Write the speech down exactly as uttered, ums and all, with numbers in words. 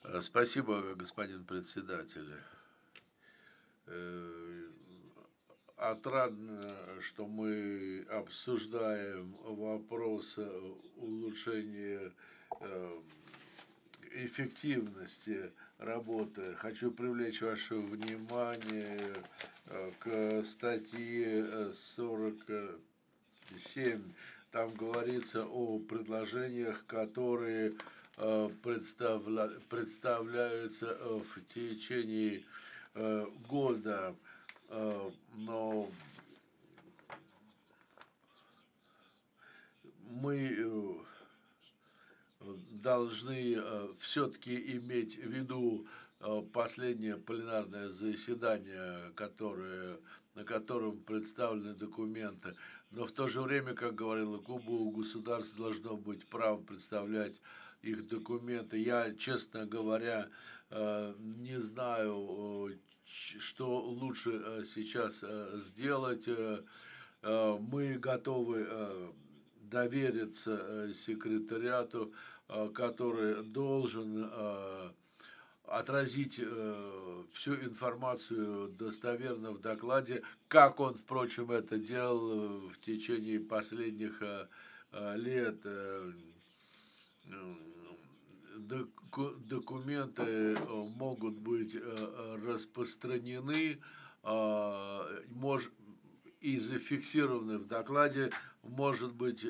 Э, Спасибо, господин председатель. Э, Отрадно, что мы обсуждаем вопрос э, улучшения э, эффективности работы. Хочу привлечь ваше внимание э, к статье э, сорок семь. Там говорится о предложениях, которые э, представля- представляются э, в течение э, года. Э, Но мы э, должны все-таки иметь в виду э, последнее пленарное заседание, которое, на котором представлены документы. Но в то же время, как говорила Куба, у государств должно быть право представлять их документы. Я, честно говоря, э, не знаю, э, ч- что лучше э, сейчас э, сделать. Э, э, Мы готовы э, довериться э, секретариату, э, который должен э, отразить э, всю информацию достоверно в докладе, как он, впрочем, это делал э, в течение последних э, э, лет. Э, доку- Документы э, могут быть э, э, распространены, а, мож- и зафиксированы в докладе, может быть